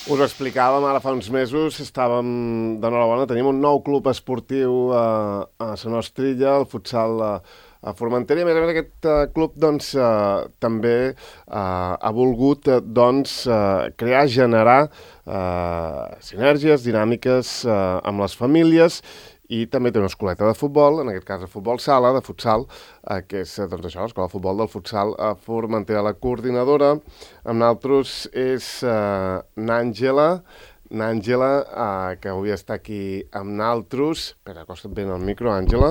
Us ho explicàvem ara fa uns mesos, estàvem d'enhorabona, tenim un nou club esportiu a Sant Ostrilla, el futsal a Formentera, i a més aquest club doncs, també ha volgut crear, generar sinergies, dinàmiques amb les famílies, i també té una escoleta de futbol, en aquest cas de futbol sala, de futsal, que és doncs, això, l'escola de futbol del futsal a Formentera. La coordinadora amb nosaltres és n'Àngela, que avui està aquí amb nosaltres. Espera, acosta't bé al micro, Àngela.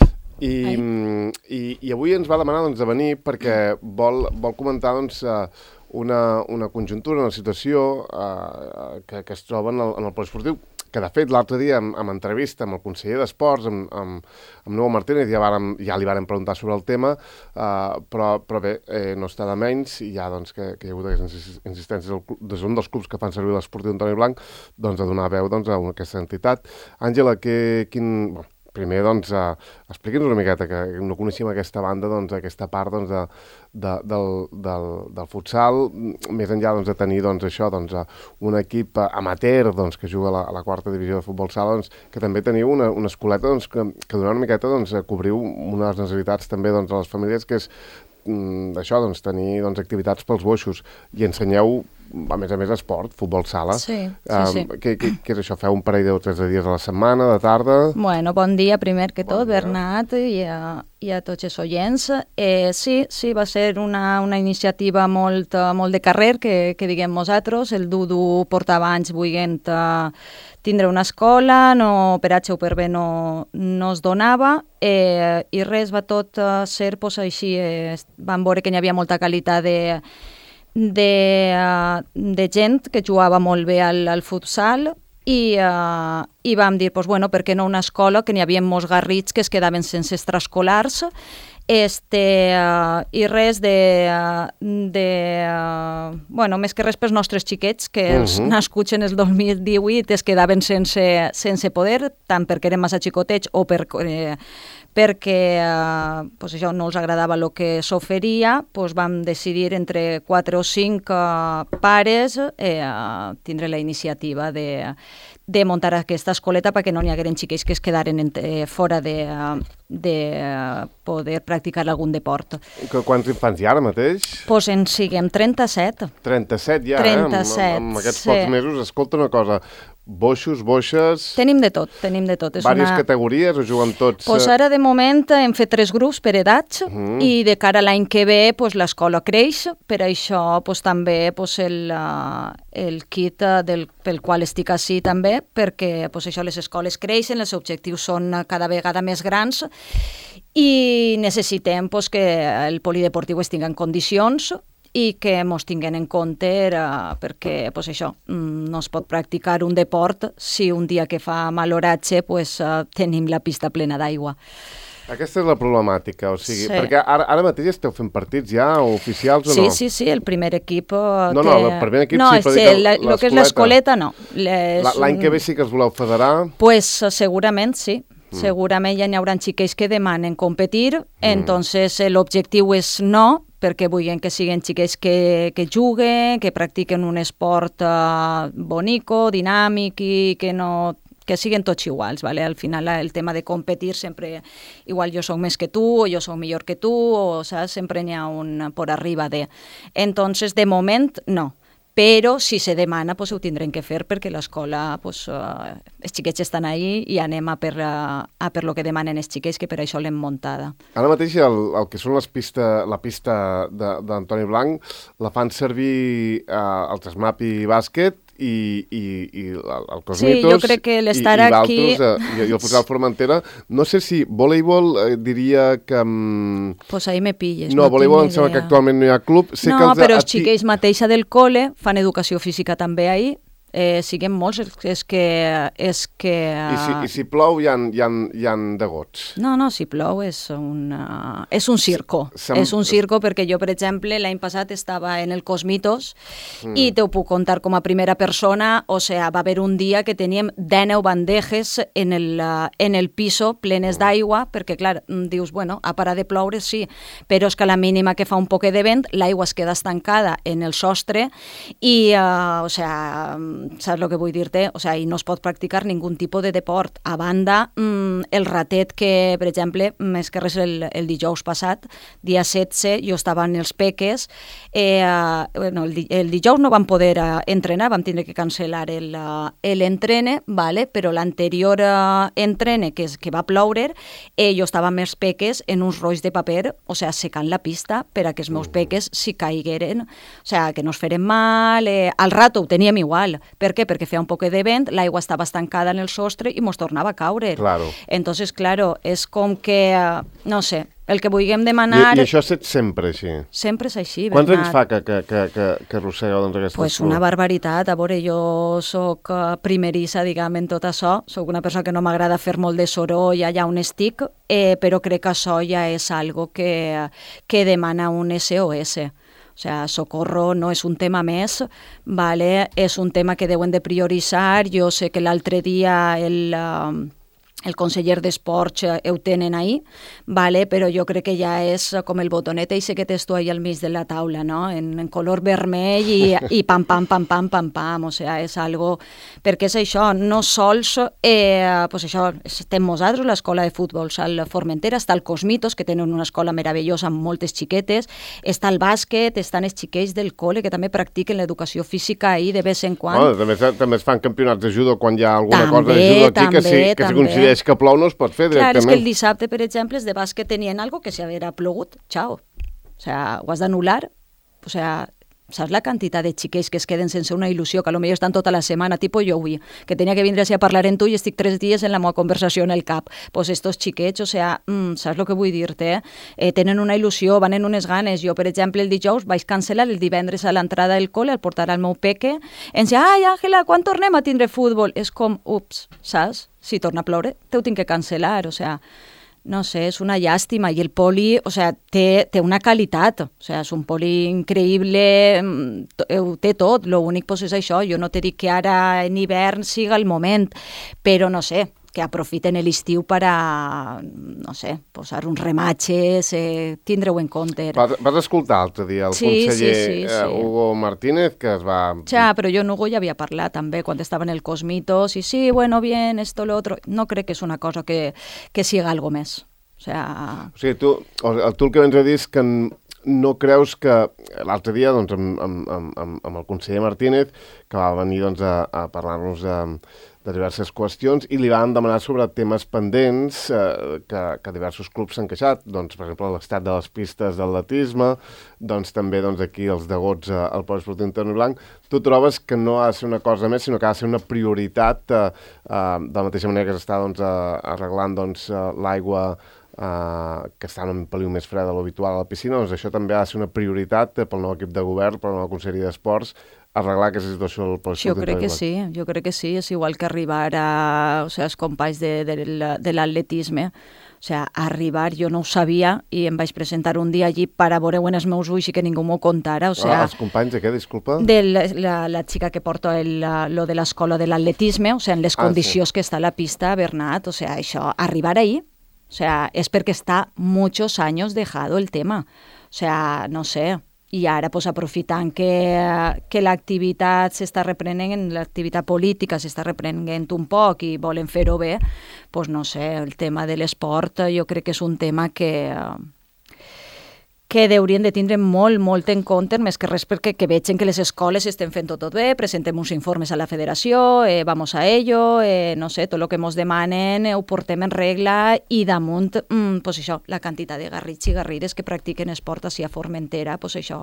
I avui ens va demanar de venir perquè vol comentar una conjuntura, una situació que es troba en el poliesportiu, que de fet l'altre dia en entrevista amb el conseller d'Esports, amb Nuevo Martínez, ja li vàrem preguntar sobre el tema, però bé, no està de menys, i ja doncs, que hi ha hagut aquestes insistències des d'un dels clubs que fan servir l'esportiu Antoni Blanc, doncs, a donar veu a aquesta entitat. Àngela, primer, expliqui'ns una miqueta, que no coneixíem aquesta banda, aquesta part del futsal, més enllà de tenir un equip amateur que juga a la quarta divisió de futbol sala, que també teniu una escoleta que dona una miqueta cobriu una de les necessitats també de les famílies, que és això, tenir activitats pels boixos, i ensenyeu a més esport, futbol sala. Sí. Què és això? Feu un parell de 3 dies a la setmana, de tarda? Bueno, bon dia primer que tot, Bernat, i a tots els oients. Sí, va ser una iniciativa molt de carrer, que diguem nosaltres. El Dudu portava anys volent tindre una escola, per H o per B no es donava, i res, va tot ser així. Vam veure que hi havia molta qualitat de gent que jugava molt bé al futsal, i vam dir, per què no una escola, que n'hi havia molts garrits que es quedaven sense extraescolars, i res més que res pels nostres xiquets, que els nascuts en el 2018 es quedaven sense poder, tant perquè eren massa xicotets o perquè això no els agradava el que s'oferia, vam decidir entre 4 o 5 pares tindre la iniciativa de muntar aquesta escoleta perquè no n'hi hagueren xiquets que es quedaren fora de poder practicar algun deport. Quants infants hi ha ara mateix? En siguem 37. 37 ja, 37, amb aquests pocs mesos. Escolta una cosa, boixos, boixes... Tenim de tot. Vàries categories o juguen tots? Ara de moment hem fet 3 grups per edats, i de cara a l'any que ve l'escola creix, per això també el kit pel qual estic així també, perquè les escoles creixen, els objectius són cada vegada més grans, i necessitem que el polideportiu estigui en condicions i que ens tinguin en compte perquè no es pot practicar un deport si un dia que fa mal oratge tenim la pista plena d'aigua. Aquesta és la problemàtica, perquè ara mateix esteu fent partits ja, oficials o no? Sí, el primer equip... No, el primer equip sí, però dic el que és l'escoleta no. L'any que ve sí que es voleu federar? Segurament sí. Segurament ja n'hi haurà xiquets que demanen competir, entonces l'objectiu és no, perquè vull que siguin xiquets que juguen, que practiquen un esport bonico, dinàmic, i que siguin tots iguals, ¿vale? Al final el tema de competir sempre, igual jo soc més que tu, o jo soc millor que tu, o sempre n'hi ha un por arriba de... Entonces, de moment, no. Però si se demana, ho tindrem que fer, perquè l'escola, els xiquets estan ahí i anem a per lo que demanen els xiquets, que per això l'hem muntada. Ara mateix el que són la pista d'Antoni Blanc la fan servir el Tresmap i bàsquet, i el Cosmitos, sí, jo crec que l'estar aquí... i el futsal Formentera. No sé si voleibol diria que... Pues ahí me pilles. No, voleibol em sembla que actualment no hi ha club. Però els xiquets mateixa del col·le fan educació física també ahí. Siguem molts, és que... I si plou hi ha degots? No, si plou és un circo. És un circo perquè jo, per exemple, l'any passat estava en el Cosmitos i te ho puc contar com a primera persona, va haver un dia que teníem 19 bandejes en el piso plenes d'aigua, perquè, clar, dius, ha parat de ploure, sí, però és que a la mínima que fa un poc de vent, l'aigua es queda estancada en el sostre i, saps el que vull dir-te? O sigui, no es pot practicar ningun tipus de deport. A banda, el ratet que, per exemple, més que res el dijous passat, dia 16, jo estava en els Peques, el dijous no vam poder entrenar, vam tindre que cancel·lar l'entrene, vale? Però l'anterior entrene, que va ploure, jo estava amb els Peques en uns rolls de paper, o sigui, secant la pista per a que els meus Peques s'hi caigueren, o sigui, que no es feren mal, al rato ho teníem igual. Per què? Perquè feia un poc de vent, l'aigua estava estancada en el sostre i mos tornava a caure. Claro. Entonces, claro, és com que, no sé, el que vulguem demanar... I això ha estat sempre així? Sempre és així, Bernat. Quants anys fa que arrossega doncs aquesta pues una barbaritat. A veure, jo soc primerissa, diguem, en tot això. Soc una persona que no m'agrada fer molt de soroll allà on estic, però crec que això ja és algo que demana un SOS. O sea, socorro no és un tema més, vale? És un tema que deuen de prioritzar. Jo sé que l'altre dia el conseller d'Esports ho tenen ahí, vale? Però jo crec que ja és com el botonet i sé que tens tu ahí al mig de la taula, no? En color vermell i pam, pam, pam, pam, pam, pam, o sea, és algo... Perquè és això, no sols, pues això, estem nosaltres, l'escola de futbol al Formentera, està el Cosmitos, que tenen una escola meravellosa amb moltes xiquetes, està el bàsquet, estan els xiquets del col·le que també practiquen l'educació física ahí de vez en quan. També es fan campionats de judo quan hi ha alguna cosa de judo aquí que si coincideix que plou no es pot fer directament. Clar, és que el dissabte, per exemple, els de bàsquet tenien algo que si haguera plogut, xao. O sea, ho has d'anul·lar. O sea, saps la quantitat de xiquets que es queden sense una il·lusió, que potser estan tota la setmana, tipus jo avui, que tenia que vindre a parlar amb tu i estic 3 dies en la meva conversació en el cap. Pues estos xiquets, o sea, saps el que vull dir-te? Tenen una il·lusió, van en unes ganes. Jo, per exemple, el dijous vaig cancel·lar el divendres a l'entrada del col·le, al portar al meu peque, ens deia, ai, Àngela, quan tornem a tindre futbol? És com, ups, saps? Si torna a ploure, t'ho tinc que cancel·lar, o sea... No sé, és una llàstima. I el poli, o sea, té una qualitat. O sea, és un poli increïble, ho té tot. L'únic pues, és això. Jo no te dic que ara en hivern siga el moment, però no sé, que aprofiten l'estiu per a, no sé, posar uns rematges, tindre-ho en compte. Vas escoltar l'altre dia el conseller Hugo Martínez, que es va... Ja, però jo en Hugo ja havia parlat també quan estava en el Cosmitos, i sí, bueno, bien, esto, lo otro... No crec que és una cosa que siga algo més. O sigui, tu el que vens a dir és que no creus que l'altre dia doncs, amb el conseller Martínez, que va venir doncs, a parlar-nos de diverses qüestions i li van demanar sobre temes pendents que diversos clubs s'han queixat, doncs, per exemple, l'estat de les pistes d'atletisme, doncs, també doncs, aquí els degots al Poliesportiu Antoni Blanc. Tu trobes que no ha de ser una cosa més, sinó que ha de ser una prioritat de la mateixa manera que s'està doncs, arreglant doncs, l'aigua que està en un peliu més fred de l'habitual a la piscina, doncs això també ha de ser una prioritat pel nou equip de govern, per la nova conselleria d'Esports, arreglar aquesta situació del Poliesportiu. Jo crec que sí, és igual que arribar als companys de l'atletisme. O sigui, arribar, jo no ho sabia i em vaig presentar un dia allí per a veure en els meus ulls i que ningú m'ho contara. Els companys de què, disculpa? De la xica que porta lo de l'escola de l'atletisme, o sigui, en les condicions que està la pista, Bernat, o sigui, això, arribar ahí, o sea, es porque está muchos años dejado el tema. O sea, no sé. I ara, pues, aprofitant que l'activitat s'està reprenent, l'activitat política s'està reprenent un poc i volen fer-ho bé, pues, no sé, el tema de l'esport jo crec que és un tema que deurien de tindre molt en compte, més que res perquè vegin que les escoles estem fent tot bé, presentem uns informes a la federació, vamos a ello, no sé, tot el que ens demanen ho portem en regla i damunt, pues això, la quantitat de garrits i garrires que practiquen esport així a Formentera, pues això,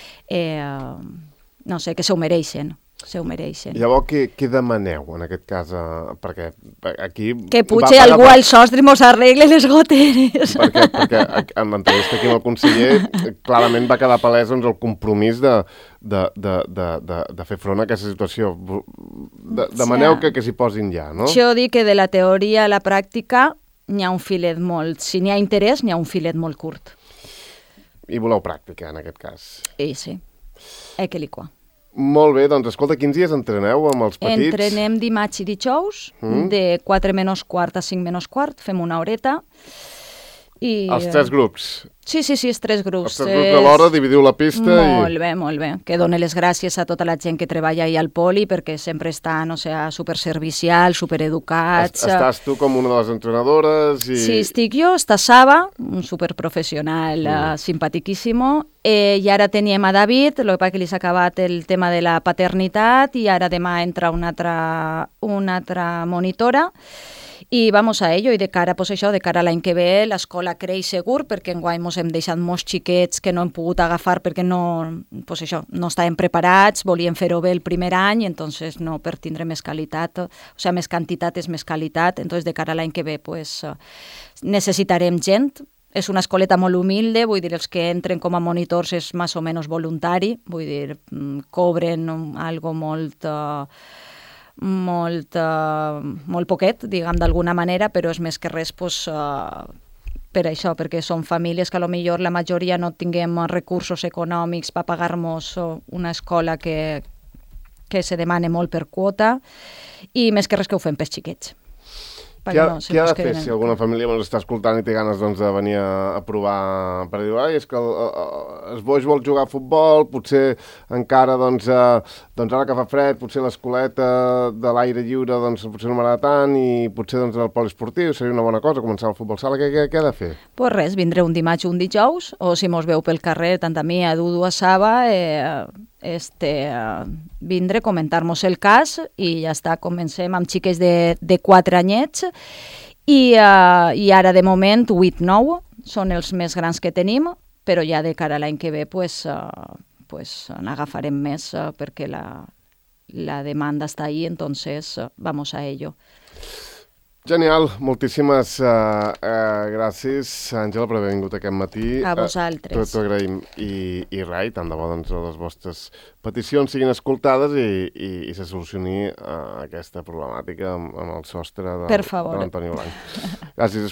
no sé, que s'ho mereixen. Llavors, què demaneu en aquest cas? Perquè aquí... Que puja algú al sostre i mos arregle les goteres. Perquè en l'entrevista aquí amb el conseller clarament va quedar palès doncs, el compromís de fer front a aquesta situació. Demaneu que s'hi posin ja, no? Jo dic que de la teoria a la pràctica n'hi ha un filet molt... Si n'hi ha interès, n'hi ha un filet molt curt. I voleu pràctica, en aquest cas? Sí. Que li qua. Molt bé, doncs escolta, quins dies entreneu amb els petits? Entrenem dimarts i dijous, de 4 menys quart a 5 menys quart, fem una horeta, Els 3 grups. Sí, els 3 grups. Els 3 grups alhora, dividiu la pista Molt bé. Que doni les gràcies a tota la gent que treballa ahí al poli, perquè sempre estan, superservicials, supereducats. Estàs tu com una de les entrenadores i... Sí, estic jo, està Saba, un superprofessional simpatiquíssimo, i ara teníem a David, el que passa que li s'ha acabat el tema de la paternitat i ara demà entra una altra monitora. I vamos a ello, i de cara a l'any que ve l'escola creix segur, perquè enguany ens hem deixat molts xiquets que no hem pogut agafar perquè no estàvem preparats, volíem fer-ho bé el primer any, entonces no per tindre més qualitat, més quantitat és més qualitat, entonces de cara a l'any que ve necessitarem gent. És una escoleta molt humilde, vull dir, els que entren com a monitors és més o menys voluntari, vull dir, cobren algo molt poquet, diguem, d'alguna manera, però és més que res per això, perquè són famílies que potser la majoria no tinguem recursos econòmics per pagar-nos una escola que se demana molt per quota, i més que res que ho fem pels xiquets. Què ha de fer si alguna família ens està escoltant i té ganes de venir a provar per dir, és que el boix vol jugar a futbol, potser encara ara que fa fred, potser l'escoleta de l'aire lliure potser no m'agrada tant i potser el poliesportiu seria una bona cosa, començar el futbol sala, què ha de fer? Pues res, vindré un dimarts o un dijous, o si mos veu pel carrer, tant a mi, a Dudu, a Saba, vindre, comentar-nos el cas i ja està, comencem amb xiques de 4 anyets i ara de moment 8-9 són els més grans que tenim, però ja de cara a l'any que ve n'agafarem més perquè la demanda està ahí, entonces vamos a ello. Genial, moltíssimes gràcies, Àngela, per haver vingut aquest matí. A vosaltres. T'ho agraïm. I rai, tant de bo les vostres peticions siguin escoltades i se solucioni aquesta problemàtica amb el sostre de l'Antoni Blanc. Gràcies.